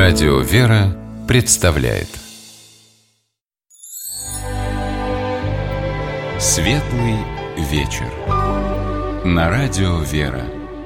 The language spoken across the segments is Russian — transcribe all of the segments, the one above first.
Радио «Вера» представляет Светлый вечер на Радио «Вера».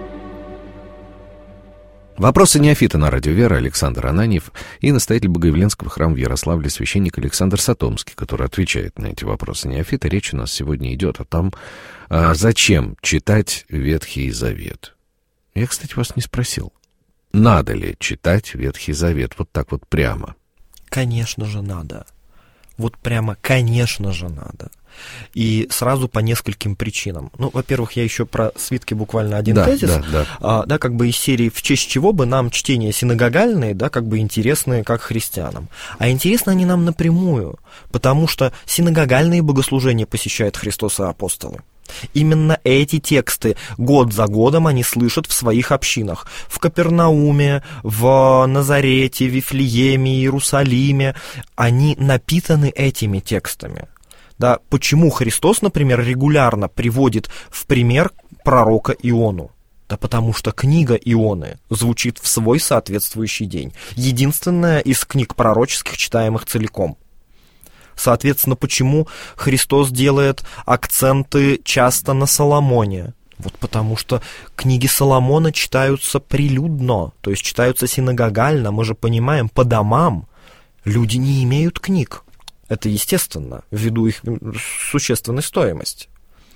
Вопросы неофита на Радио «Вера» Александр Ананьев и настоятель Богоявленского храма в Ярославле священник Александр Сатомский, который отвечает на эти вопросы неофита. Речь у нас сегодня идет о том, зачем читать Ветхий Завет. Я, кстати, вас не спросил, надо ли читать Ветхий Завет вот так вот прямо? Конечно же надо. Вот прямо, конечно же, надо. И сразу по нескольким причинам. Ну, во-первых, я еще про свитки буквально один тезис. Да, как бы из серии «В честь чего бы нам чтения синагогальные, да, как бы интересные как христианам». А интересны они нам напрямую, потому что синагогальные богослужения посещают Христос и апостолы. Именно эти тексты год за годом они слышат в своих общинах. В Капернауме, в Назарете, Вифлееме, Иерусалиме. Они напитаны этими текстами. Да, почему Христос, например, регулярно приводит в пример пророка Иону? Да потому что книга Ионы звучит в свой соответствующий день. Единственная из книг пророческих, читаемых целиком. Соответственно, почему Христос делает акценты часто на Соломоне? Вот потому что книги Соломона читаются прилюдно, то есть читаются синагогально. Мы же понимаем, по домам люди не имеют книг. Это естественно, ввиду их существенной стоимости.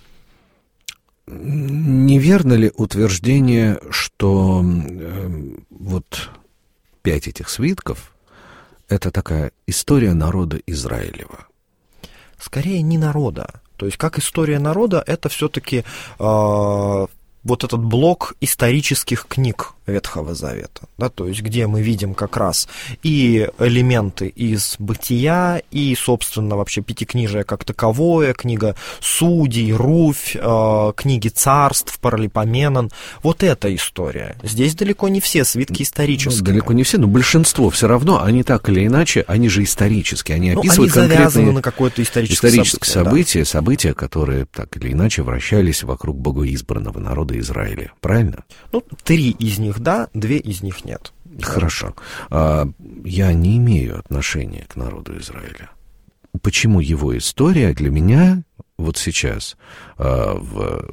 Неверно ли утверждение, что вот 5 этих свитков — это такая история народа Израилева? Скорее, не народа. То есть, как история народа, это все-таки вот этот блок исторических книг Ветхого Завета, да, то есть где мы видим как раз и элементы из Бытия, и, собственно, вообще Пятикнижие как таковое, книга Судей, Руфь, книги Царств, Паралипоменон. Вот эта история. Здесь далеко не все свитки исторические. Далеко не все, но большинство все равно, они так или иначе, они же исторические, они описывают они конкретные на какое-то историческое событие, события, которые так или иначе вращались вокруг богоизбранного народа Израиля. Правильно? 3 из них да, 2 из них нет. Хорошо. Я не имею отношения к народу Израиля. Почему его история для меня вот сейчас, в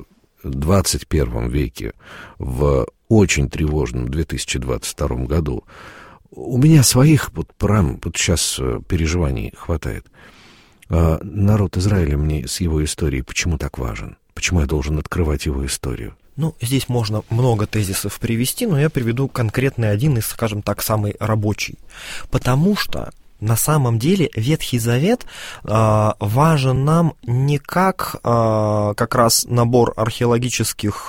21 веке, в очень тревожном 2022 году, у меня своих вот сейчас переживаний хватает. Народ Израиля мне с его историей почему так важен? Почему я должен открывать его историю? Здесь можно много тезисов привести, но я приведу конкретный один из, скажем так, самый рабочий. Потому что на самом деле Ветхий Завет важен нам не как раз набор археологических,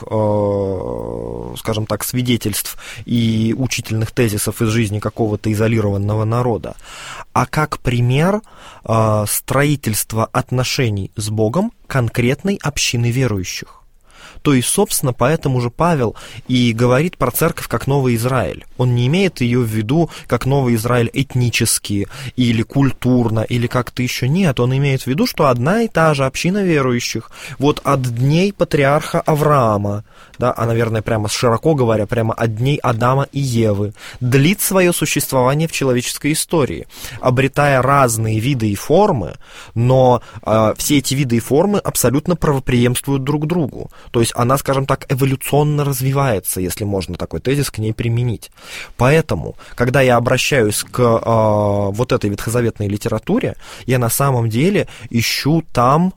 скажем так, свидетельств и учительных тезисов из жизни какого-то изолированного народа, а как пример строительства отношений с Богом конкретной общины верующих. То есть, собственно, поэтому же Павел и говорит про церковь как Новый Израиль. Он не имеет ее в виду как Новый Израиль этнически или культурно, или как-то еще. Нет, он имеет в виду, что одна и та же община верующих, вот от дней патриарха Авраама, да, а, наверное, прямо широко говоря, прямо от дней Адама и Евы, длит свое существование в человеческой истории, обретая разные виды и формы, но все эти виды и формы абсолютно правопреемствуют друг другу. То есть она, скажем так, эволюционно развивается, если можно такой тезис к ней применить. Поэтому, когда я обращаюсь к вот этой ветхозаветной литературе, я на самом деле ищу там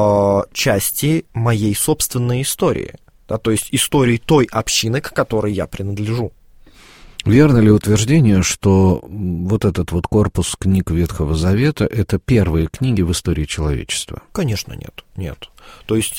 части моей собственной истории. Да, то есть истории той общины, к которой я принадлежу. Верно ли утверждение, что вот этот вот корпус книг Ветхого Завета — это первые книги в истории человечества? Конечно, нет. То есть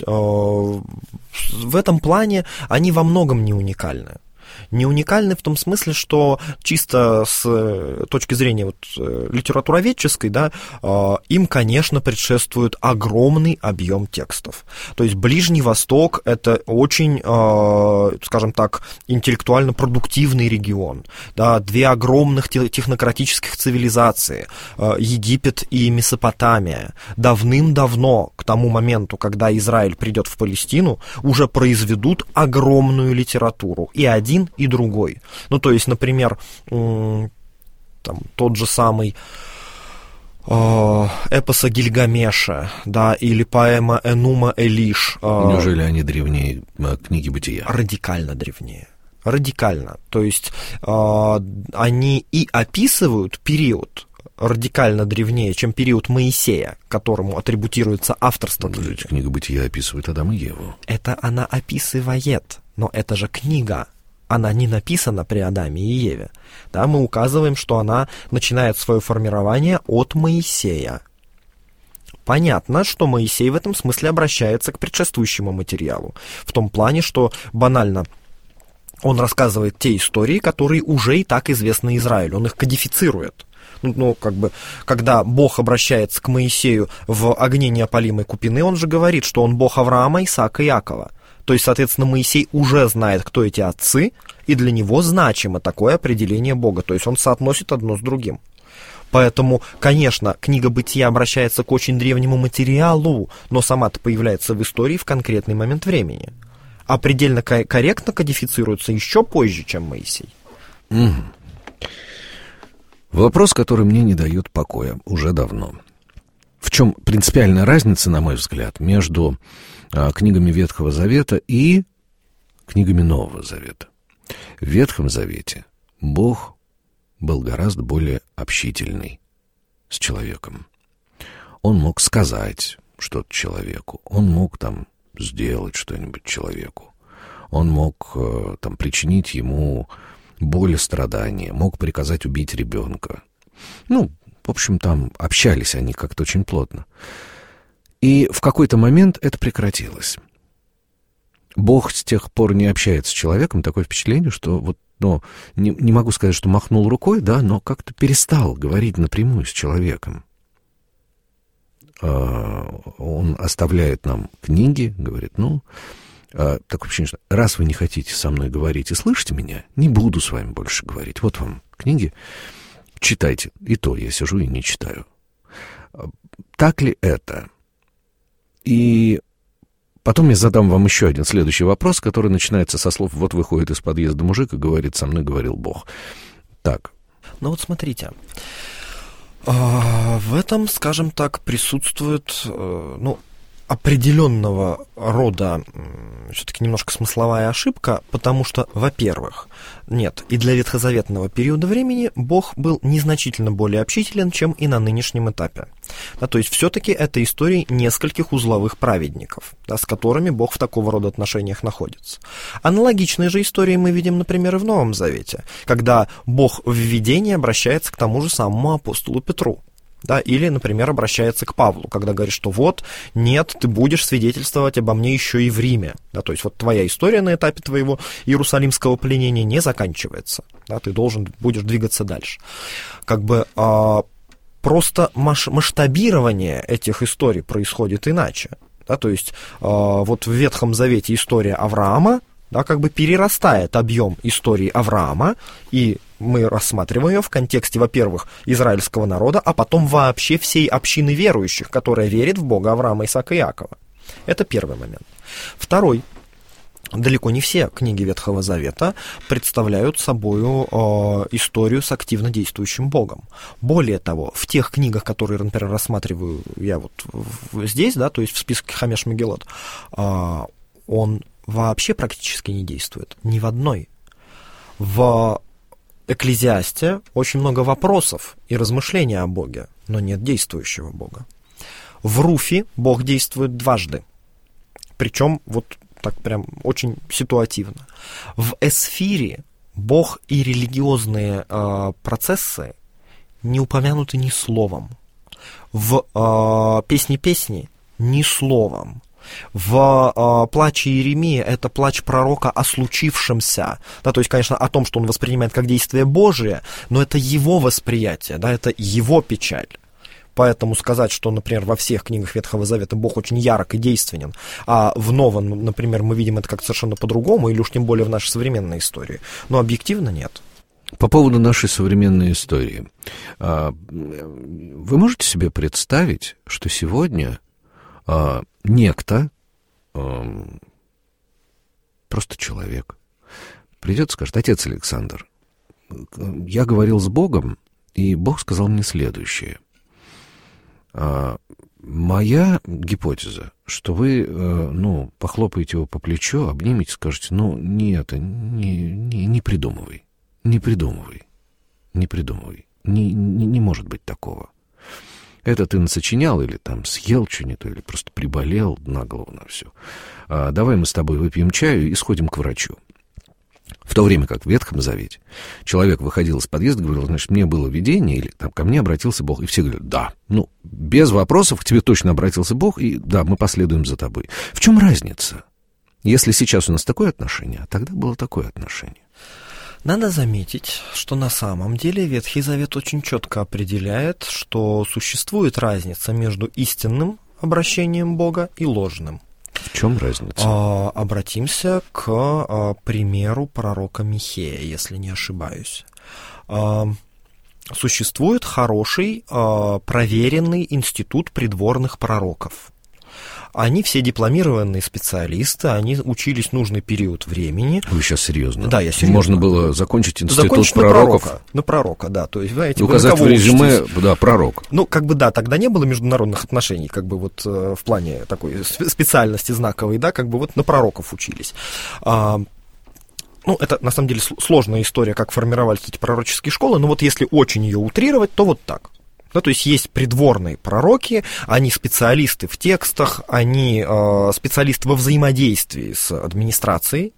в этом плане они во многом не уникальны. Не уникальны в том смысле, что чисто с точки зрения вот, литературоведческой, да, им, конечно, предшествует огромный объем текстов. То есть Ближний Восток — это очень, скажем так, интеллектуально продуктивный регион. Да, 2 огромных технократических цивилизации, Египет и Месопотамия, давным-давно, к тому моменту, когда Израиль придет в Палестину, уже произведут огромную литературу. И один, и другой. Ну, то есть, например, там, тот же самый эпоса Гильгамеша, да, или поэма Энума Элиш. Неужели они древнее книги Бытия? Радикально древнее. Радикально. То есть они и описывают период радикально древнее, чем период Моисея, которому атрибутируется авторство. Книга Бытия описывает Адама и Еву. Это она описывает, но это же книга. Она не написана при Адаме и Еве. Да, мы указываем, что она начинает свое формирование от Моисея. Понятно, что Моисей в этом смысле обращается к предшествующему материалу. В том плане, что банально он рассказывает те истории, которые уже и так известны Израилю. Он их кодифицирует. Ну, как бы, когда Бог обращается к Моисею в огне неопалимой купины, он же говорит, что он Бог Авраама, Исаака и Иакова. То есть, соответственно, Моисей уже знает, кто эти отцы, и для него значимо такое определение Бога. То есть он соотносит одно с другим. Поэтому, конечно, книга Бытия обращается к очень древнему материалу, но сама-то появляется в истории в конкретный момент времени. А предельно корректно кодифицируется еще позже, чем Моисей. Вопрос, который мне не дает покоя уже давно. В чем принципиальная разница, на мой взгляд, между книгами Ветхого Завета и книгами Нового Завета? В Ветхом Завете Бог был гораздо более общительный с человеком. Он мог сказать что-то человеку, он мог там сделать что-нибудь человеку, он мог там причинить ему боль и страдания, мог приказать убить ребенка. Ну, в общем, там общались они как-то очень плотно. И в какой-то момент это прекратилось. Бог с тех пор не общается с человеком, такое впечатление, что вот, ну, не могу сказать, что махнул рукой, да, но как-то перестал говорить напрямую с человеком. Он оставляет нам книги, говорит, такое впечатление, что раз вы не хотите со мной говорить и слышите меня, не буду с вами больше говорить. Вот вам книги, читайте. И то я сижу и не читаю. Так ли это? И потом я задам вам еще один следующий вопрос, который начинается со слов «Вот выходит из подъезда мужик и говорит, со мной говорил Бог». Так. Ну вот смотрите, в этом, скажем так, присутствует, определенного рода все-таки немножко смысловая ошибка, потому что, во-первых, нет, и для ветхозаветного периода времени Бог был незначительно более общителен, чем и на нынешнем этапе. Да, то есть все-таки это истории нескольких узловых праведников, да, с которыми Бог в такого рода отношениях находится. Аналогичные же истории мы видим, например, и в Новом Завете, когда Бог в видении обращается к тому же самому апостолу Петру. Да, или, например, обращается к Павлу, когда говорит, что вот, нет, ты будешь свидетельствовать обо мне еще и в Риме. Да, то есть вот твоя история на этапе твоего иерусалимского пленения не заканчивается. Да, ты будешь двигаться дальше. Как бы просто масштабирование этих историй происходит иначе. Да, то есть вот в Ветхом Завете история Авраама, да, как бы перерастает объем истории Авраама, и мы рассматриваем ее в контексте, во-первых, израильского народа, а потом вообще всей общины верующих, которая верит в Бога Авраама, Исаака и Иакова. Это первый момент. Второй. Далеко не все книги Ветхого Завета представляют собою историю с активно действующим Богом. Более того, в тех книгах, которые, например, рассматриваю я вот здесь, да, то есть в списке Хамеш Мегилот, он вообще практически не действует. Ни в одной. В Экклезиасте очень много вопросов и размышлений о Боге, но нет действующего Бога. В Руфи Бог действует дважды. Причем вот так прям очень ситуативно. В Эсфире Бог и религиозные процессы не упомянуты ни словом. В «Песни песни» ни словом. В плаче Иеремии это плач пророка о случившемся, да, то есть, конечно, о том, что он воспринимает как действие Божие, но это его восприятие, да, это его печаль. Поэтому сказать, что, например, во всех книгах Ветхого Завета Бог очень ярок и действенен, а в Новом, например, мы видим это как совершенно по-другому, или уж тем более в нашей современной истории, но объективно нет. По поводу нашей современной истории. Вы можете себе представить, что сегодня некто, просто человек, придет и скажет: отец Александр, я говорил с Богом, И Бог сказал мне следующее. Моя гипотеза, что вы, похлопаете его по плечу, обнимете, скажете, не придумывай, не может быть такого. Это ты насочинял или там съел что-нибудь, или просто приболел на голову на все. Давай мы с тобой выпьем чаю и сходим к врачу. В то время как в Ветхом Завете человек выходил из подъезда, говорил, значит, мне было видение, или там ко мне обратился Бог. И все говорят, да, без вопросов, к тебе точно обратился Бог, и да, мы последуем за тобой. В чем разница? Если сейчас у нас такое отношение, а тогда было такое отношение. Надо заметить, что на самом деле Ветхий Завет очень четко определяет, что существует разница между истинным обращением Бога и ложным. В чем разница? Обратимся к примеру пророка Михея, если не ошибаюсь. Существует хороший, проверенный институт придворных пророков. Они все дипломированные специалисты, они учились нужный период времени. Вы сейчас серьезно? Да, я серьезно. Можно было закончить институт пророков? На пророка, да. То есть, знаете, указать в резюме, да, пророк. Тогда не было международных отношений, в плане такой специальности знаковой, да, на пророков учились. Это, на самом деле, сложная история, как формировались эти пророческие школы, но если очень ее утрировать, то вот так. То есть придворные пророки, они специалисты в текстах, они специалисты во взаимодействии с администрацией,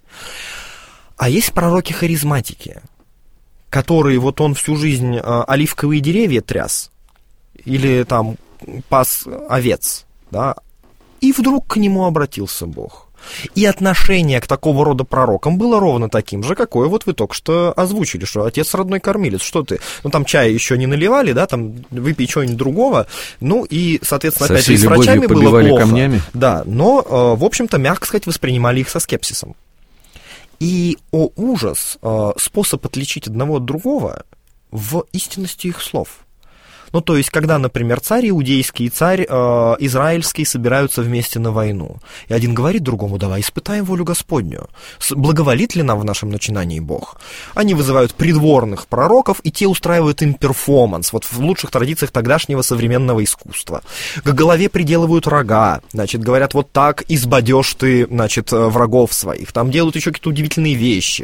а есть пророки-харизматики, которые он всю жизнь оливковые деревья тряс или там пас овец, да, и вдруг к нему обратился Бог. И отношение к такого рода пророкам было ровно таким же, какое вы только что озвучили, что отец родной кормилец, что ты, там чая еще не наливали, да, там выпей чего-нибудь другого, и, соответственно, опять же, с врачами было плохо. Камнями. Да, но, в общем-то, мягко сказать, воспринимали их со скепсисом. И, ужас, способ отличить одного от другого в истинности их слов. То есть, когда, например, царь иудейский и царь израильский собираются вместе на войну, и один говорит другому, давай испытаем волю Господню, благоволит ли нам в нашем начинании Бог? Они вызывают придворных пророков, и те устраивают им перформанс, в лучших традициях тогдашнего современного искусства. К голове приделывают рога, говорят, вот так избадешь ты, врагов своих, там делают еще какие-то удивительные вещи.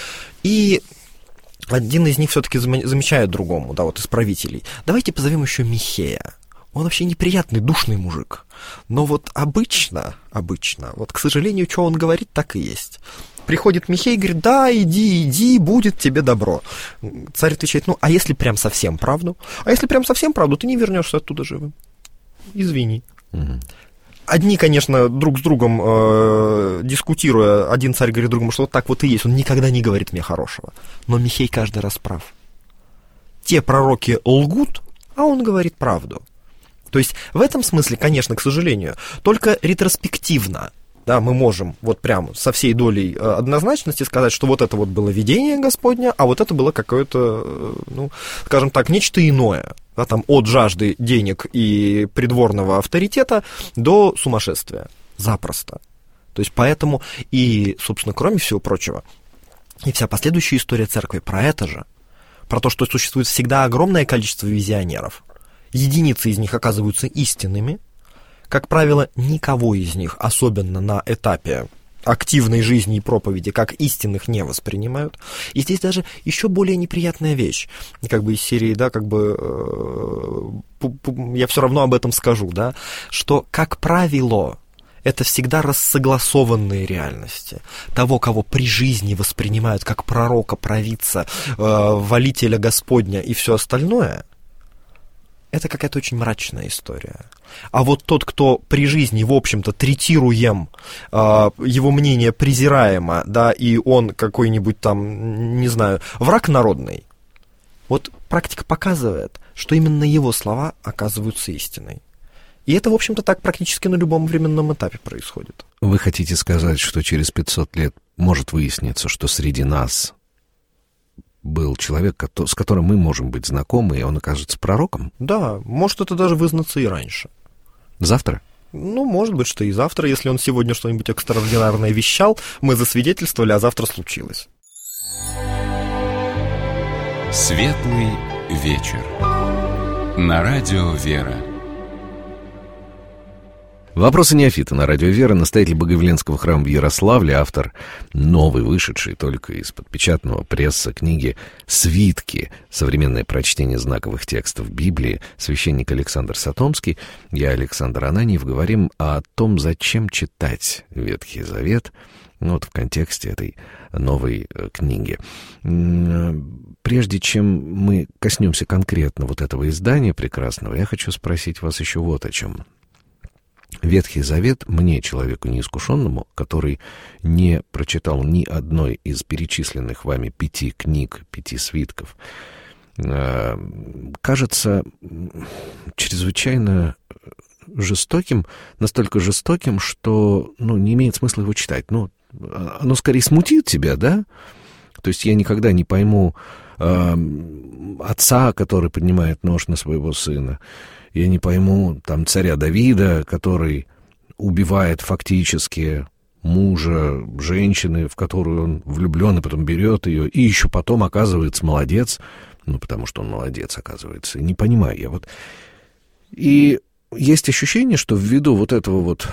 И один из них все-таки замечает другому, из правителей. Давайте позовем еще Михея. Он вообще неприятный, душный мужик. Но обычно, к сожалению, что он говорит, так и есть. Приходит Михей и говорит, да, иди, будет тебе добро. Царь отвечает, а если прям совсем правду? А если прям совсем правду, ты не вернешься оттуда живым. Извини. Угу. Одни, конечно, друг с другом дискутируя, один царь говорит другому, что так и есть, он никогда не говорит мне хорошего. Но Михей каждый раз прав. Те пророки лгут, а он говорит правду. То есть в этом смысле, конечно, к сожалению, только ретроспективно, да, мы можем прям со всей долей однозначности сказать, что это было видение Господня, а это было какое-то, скажем так, нечто иное. Да, от жажды денег и придворного авторитета до сумасшествия. Запросто. То есть поэтому и, собственно, кроме всего прочего, и вся последующая история церкви про это же, про то, что существует всегда огромное количество визионеров. Единицы из них оказываются истинными. Как правило, никого из них, особенно на этапе активной жизни и проповеди, как истинных не воспринимают. И здесь даже еще более неприятная вещь. Из серии, да, я все равно об этом скажу, да, что, как правило, это всегда рассогласованные реальности. Того, кого при жизни воспринимают как пророка, провидца, волителя Господня и все остальное, это какая-то очень мрачная история. А тот, кто при жизни, в общем-то, третируем, его мнение презираемо, да, и он какой-нибудь там, не знаю, враг народный, практика показывает, что именно его слова оказываются истиной. И это, в общем-то, так практически на любом временном этапе происходит. Вы хотите сказать, что через 500 лет может выясниться, что среди нас был человек, с которым мы можем быть знакомы, и он окажется пророком? Да, может это даже вызнаться и раньше. Завтра? Может быть, что и завтра, если он сегодня что-нибудь экстраординарное вещал, мы засвидетельствовали, а завтра случилось. Светлый вечер. На радио «Вера». Вопросы неофита на радио «Вера». Настоятель Богоявленского храма в Ярославле, автор новой, вышедшей только из-под печатного пресса книги «Свитки. Современное прочтение знаковых текстов Библии», священник Александр Сатомский. Я, Александр Ананьев, говорим о том, зачем читать Ветхий Завет, вот в контексте этой новой книги. Прежде чем мы коснемся конкретно вот этого издания прекрасного, я хочу спросить вас еще вот о чем. Ветхий Завет мне, человеку неискушенному, который не прочитал ни одной из перечисленных вами 5 книг, 5 свитков, кажется чрезвычайно жестоким, настолько жестоким, что не имеет смысла его читать. Оно скорее смутит тебя, да? То есть я никогда не пойму отца, который поднимает нож на своего сына. Я не пойму царя Давида, который убивает фактически мужа женщины, в которую он влюблен, и потом берет ее, и еще потом оказывается молодец, потому что он молодец, оказывается. Не понимаю я вот. И есть ощущение, что ввиду вот этого вот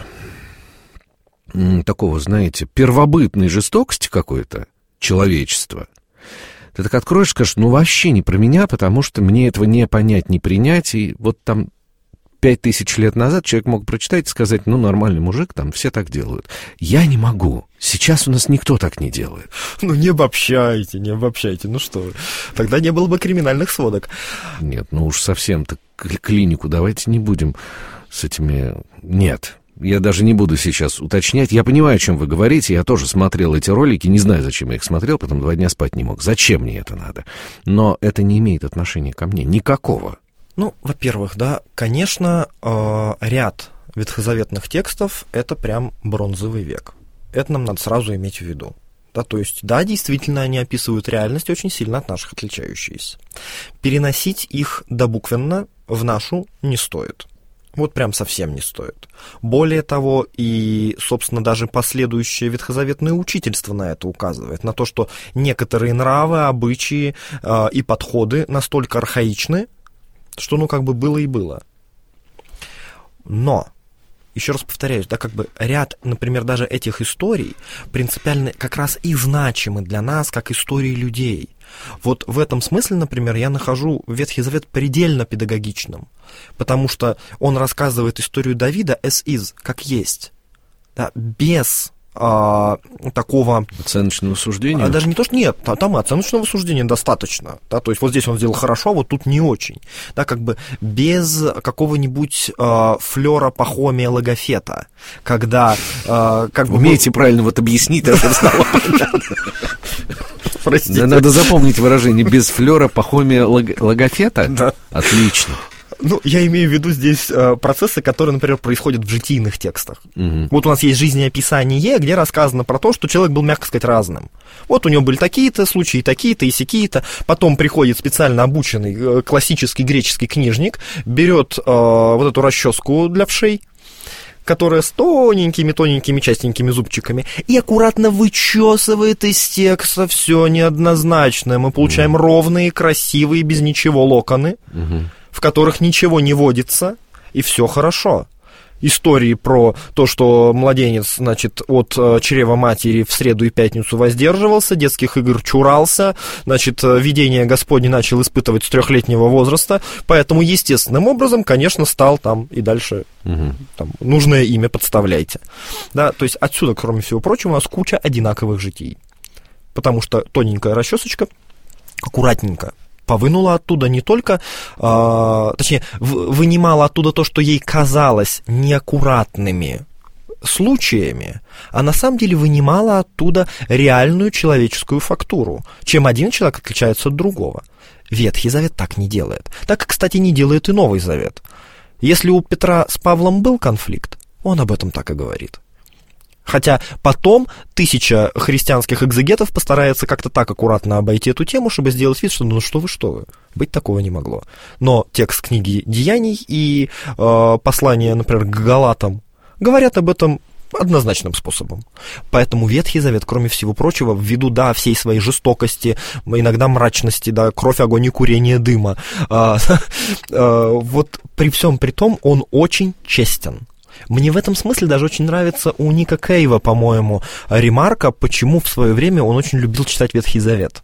такого, знаете, первобытной жестокости какой-то человечества, ты так откроешь, скажешь, вообще не про меня, потому что мне этого не понять, не принять. И вот 5000 лет назад человек мог прочитать и сказать, нормальный мужик, все так делают. Я не могу. Сейчас у нас никто так не делает. Не обобщайте, что вы. Тогда не было бы криминальных сводок. Нет, уж совсем-то клинику давайте не будем с этими... Нет. Я даже не буду сейчас уточнять. Я понимаю, о чем вы говорите. Я тоже смотрел эти ролики. Не знаю, зачем я их смотрел. Потом 2 дня спать не мог. Зачем мне это надо? Но это не имеет отношения ко мне. Никакого. Во-первых, да, конечно, ряд ветхозаветных текстов — это прям бронзовый век. Это нам надо сразу иметь в виду. Да, то есть, да, действительно, они описывают реальность очень сильно от наших отличающиеся. Переносить их добуквенно в нашу не стоит. Вот прям совсем не стоит. Более того, и, собственно, даже последующее ветхозаветное учительство на это указывает, на то, что некоторые нравы, обычаи и подходы настолько архаичны, что, было и было. Но, еще раз повторяюсь, да, ряд, например, даже этих историй принципиально как раз и значимы для нас, как истории людей. Вот в этом смысле, например, я нахожу Ветхий Завет предельно педагогичным, потому что он рассказывает историю Давида as is, как есть, да, без такого... Оценочного суждения? Даже не то, что нет, там и оценочного суждения достаточно, да, то есть вот здесь он сделал хорошо, а вот тут не очень, да, без какого-нибудь флера пахомия логофета, когда... Умеете правильно объяснить, это стало понятно. Простите. Да, надо запомнить выражение «без флера пахомия логофета». Да. Отлично. Я имею в виду здесь процессы, которые, например, происходят в житийных текстах. Угу. Вот у нас есть жизнеописание, где рассказано про то, что человек был, мягко сказать, разным. Вот у него были такие-то случаи, такие-то и сякие-то. Потом приходит специально обученный классический греческий книжник, берет вот эту расческу для вшей, которая с тоненькими частенькими зубчиками, и аккуратно вычесывает из текста все неоднозначное. Мы получаем ровные, красивые, без ничего локоны, в которых ничего не водится, и все хорошо. Истории про то, что младенец, от чрева матери в среду и пятницу воздерживался, детских игр чурался, видение Господне начал испытывать с 3-летнего возраста, поэтому естественным образом, конечно, стал и дальше нужное имя подставляйте. Да, то есть отсюда, кроме всего прочего, у нас куча одинаковых житий. Потому что тоненькая расчесочка аккуратненько повынула оттуда не только, вынимала оттуда то, что ей казалось неаккуратными случаями, а на самом деле вынимала оттуда реальную человеческую фактуру, чем один человек отличается от другого. Ветхий Завет так не делает. Так, кстати, не делает и Новый Завет. Если у Петра с Павлом был конфликт, он об этом так и говорит. Хотя потом 1000 христианских экзегетов постарается как-то так аккуратно обойти эту тему, чтобы сделать вид, что что вы, быть такого не могло. Но текст книги Деяний и послание, например, к Галатам говорят об этом однозначным способом. Поэтому Ветхий Завет, кроме всего прочего, ввиду, да, всей своей жестокости, иногда мрачности, да, кровь, огонь и курение дыма, вот при всем при том он очень честен. Мне в этом смысле даже очень нравится у Ника Кейва, по-моему, ремарка, почему в свое время он очень любил читать Ветхий Завет.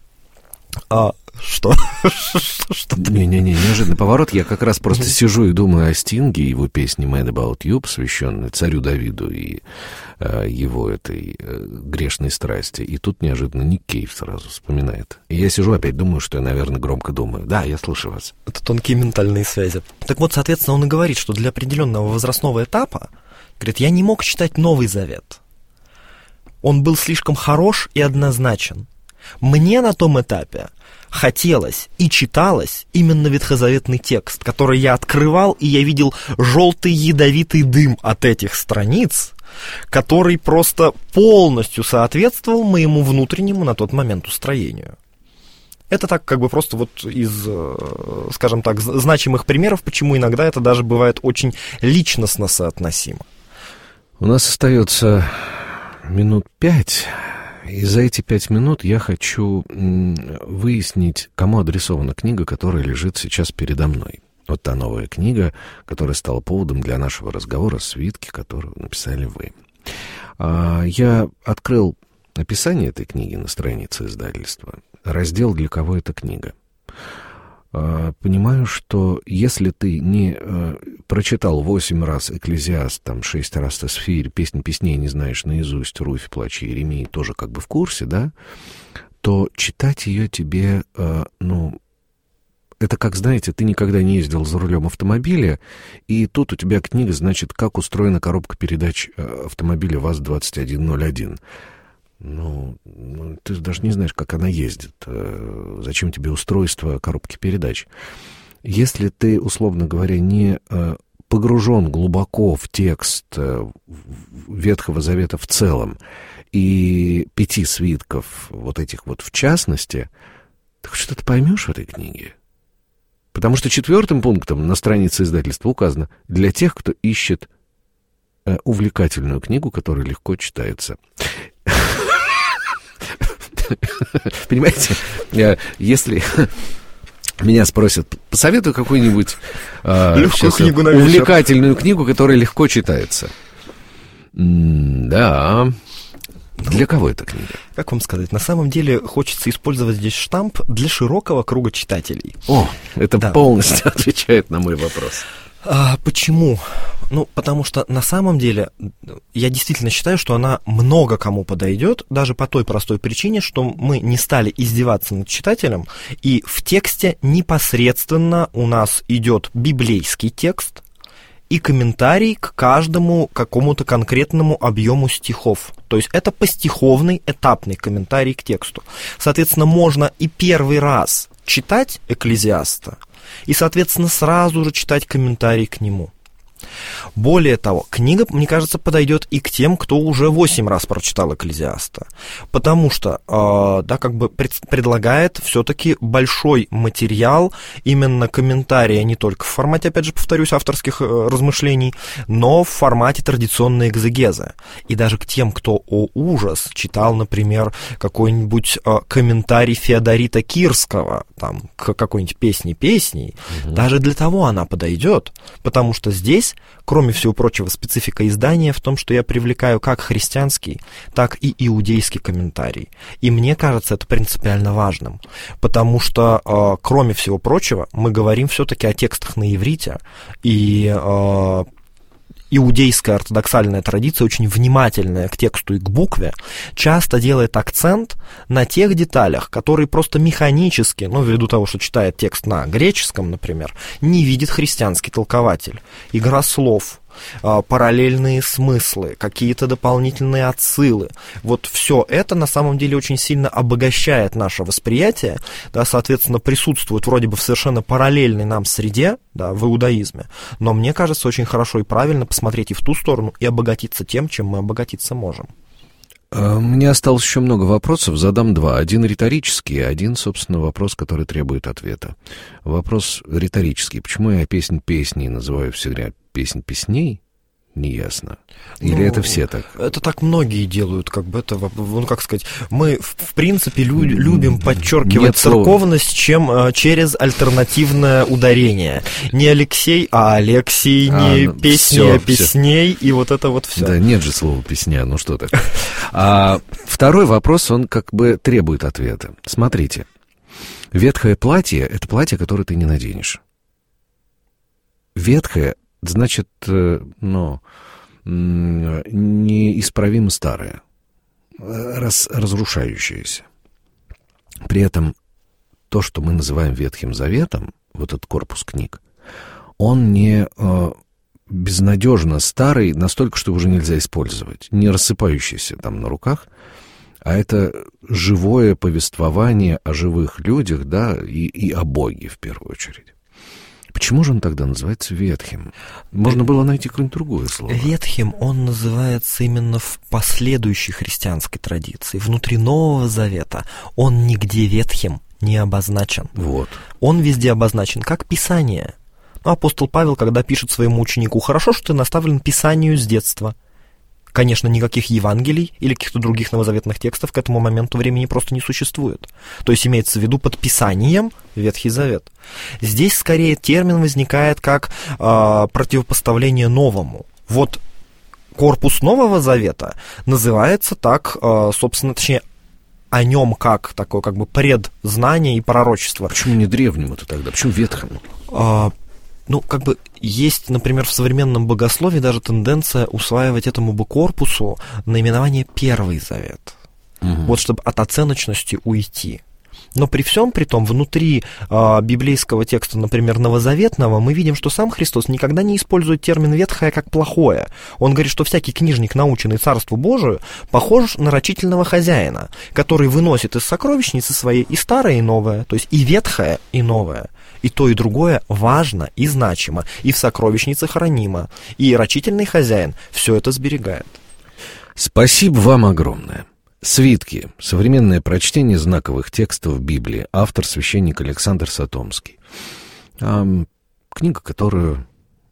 Что? Не-не-не, неожиданный поворот. Я как раз просто сижу и думаю о Стинге, его песне Mad About You, посвященной царю Давиду и его этой грешной страсти. И тут неожиданно Ник Кейв сразу вспоминает. И я сижу опять, думаю, что я, наверное, громко думаю. Да, я слышу вас. Это тонкие ментальные связи. Так вот, соответственно, он и говорит, что для определенного возрастного этапа, говорит, я не мог читать Новый Завет. Он был слишком хорош и однозначен. Мне на том этапе хотелось и читалось именно ветхозаветный текст, который я открывал, и я видел желтый ядовитый дым от этих страниц, который просто полностью соответствовал моему внутреннему на тот момент устроению. Это так как бы просто вот из, скажем так, значимых примеров, почему иногда это даже бывает очень личностно соотносимо. У нас остается минут 5. И за эти 5 минут я хочу выяснить, кому адресована книга, которая лежит сейчас передо мной. Вот та новая книга, которая стала поводом для нашего разговора, свитки, которую написали вы. Я открыл описание этой книги на странице издательства, раздел «Для кого эта книга?». Понимаю, что если ты не прочитал 8 раз «Экклезиаст», там 6 раз «Тесфирь», «Песнь песней» не знаешь наизусть, «Руфь, плач» и «Иеремии» тоже как бы в курсе, да, то читать ее тебе, это как, знаете, ты никогда не ездил за рулем автомобиля, и тут у тебя книга, значит, как устроена коробка передач автомобиля ВАЗ-2101. Ты даже не знаешь, как она ездит. Зачем тебе устройство коробки передач? Если ты, условно говоря, не погружен глубоко в текст Ветхого Завета в целом и 5 свитков вот этих вот в частности, ты что-то поймешь в этой книге? Потому что 4 пунктом на странице издательства указано «Для тех, кто ищет увлекательную книгу, которая легко читается». Понимаете, если меня спросят, посоветуй какую-нибудь увлекательную книгу, которая легко читается. Да. Для кого эта книга? Как вам сказать, на самом деле хочется использовать здесь штамп для широкого круга читателей. Это полностью отвечает на мой вопрос. Почему? Потому что на самом деле я действительно считаю, что она много кому подойдет, даже по той простой причине, что мы не стали издеваться над читателем, и в тексте непосредственно у нас идет библейский текст и комментарий к каждому какому-то конкретному объему стихов. То есть это постиховный этапный комментарий к тексту. Соответственно, можно и первый раз читать «Экклезиаста», и, соответственно, сразу же читать комментарий к нему. Более того, книга, мне кажется, подойдет и к тем, кто уже 8 раз прочитал «Экклезиаста», потому что, предлагает все-таки большой материал, именно комментария не только в формате, опять же, повторюсь, авторских размышлений, но в формате традиционной экзегезы. И даже к тем, кто, о ужас, читал, например, какой-нибудь комментарий Феодорита Кирского, там, к какой-нибудь песни, даже для того она подойдет, потому что здесь, кроме всего прочего, специфика издания в том, что я привлекаю как христианский, так и иудейский комментарий. И мне кажется это принципиально важным, потому что, кроме всего прочего, мы говорим все-таки о текстах на иврите, и иудейская ортодоксальная традиция, очень внимательная к тексту и к букве, часто делает акцент на тех деталях, которые просто механически, ввиду того, что читает текст на греческом, например, не видит христианский толкователь. Игра слов, параллельные смыслы, какие-то дополнительные отсылы. Вот все это на самом деле очень сильно обогащает наше восприятие, да, соответственно, присутствует вроде бы в совершенно параллельной нам среде, да, в иудаизме, но мне кажется очень хорошо и правильно посмотреть и в ту сторону, и обогатиться тем, чем мы обогатиться можем. У меня осталось еще много вопросов, задам 2. Один риторический, один, собственно, вопрос, который требует ответа. Вопрос риторический. Почему я «Песнь песней» называю всегда «Песнь песней»? неясно? Или это все так? Это так многие делают, как бы это, ну, как сказать, мы, в принципе, любим подчеркивать церковность, чем через альтернативное ударение. Не Алексей, а Алексий, не песни, а песней, и вот это вот все. Да, нет же слова песня, ну что ты. Второй вопрос, он как бы требует ответа. Смотрите, ветхое платье — это платье, которое ты не наденешь. Ветхое, значит, неисправимо старое, разрушающееся. При этом то, что мы называем Ветхим Заветом, вот этот корпус книг, он не безнадежно старый, настолько, что уже нельзя использовать, не рассыпающийся там на руках, а это живое повествование о живых людях, да, и о Боге в первую очередь. Почему же он тогда называется ветхим? Можно было найти какое-нибудь другое слово. Ветхим он называется именно в последующей христианской традиции. Внутри Нового Завета он нигде ветхим не обозначен. Вот. Он везде обозначен как Писание. Апостол Павел, когда пишет своему ученику: «Хорошо, что ты наставлен Писанию с детства». Конечно, никаких Евангелий или каких-то других новозаветных текстов к этому моменту времени просто не существует. То есть имеется в виду под Писанием Ветхий Завет. Здесь скорее термин возникает как противопоставление новому. Вот корпус Нового Завета называется так, собственно, точнее, о нем как такое как бы предзнание и пророчество. Почему не древним это тогда? Почему ветхому? Как бы есть, например, в современном богословии даже тенденция усваивать этому бы корпусу наименование Первый Завет. Угу. Вот чтобы от оценочности уйти. Но при всем при том, внутри библейского текста, например, новозаветного, мы видим, что сам Христос никогда не использует термин «ветхое» как плохое. Он говорит, что всякий книжник, наученный Царству Божию, похож на рачительного хозяина, который выносит из сокровищницы своей и старое, и новое, то есть и ветхое, и новое. И то, и другое важно и значимо, и в сокровищнице хранимо, и рачительный хозяин все это сберегает. Спасибо вам огромное. «Свитки. Современное прочтение знаковых текстов Библии». Автор — священник Александр Сатомский. Книга, которую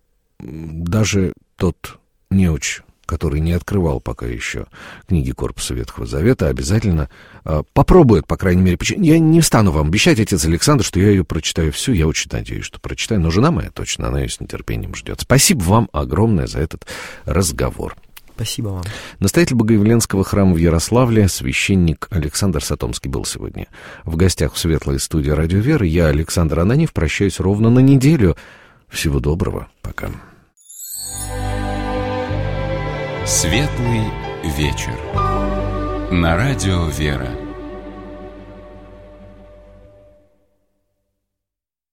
даже тот неуч, который не открывал пока еще книги корпуса Ветхого Завета, обязательно попробует, по крайней мере. Я не стану вам обещать, отец Александр, что я ее прочитаю всю. Я очень надеюсь, что прочитаю. Но жена моя точно, она ее с нетерпением ждет. Спасибо вам огромное за этот разговор. Спасибо вам. Настоятель Богоявленского храма в Ярославле, священник Александр Сатомский, был сегодня в гостях в светлой студии «Радио Вера». Я, Александр Ананьев, прощаюсь ровно на неделю. Всего доброго. Пока. Светлый вечер. На радио «Вера».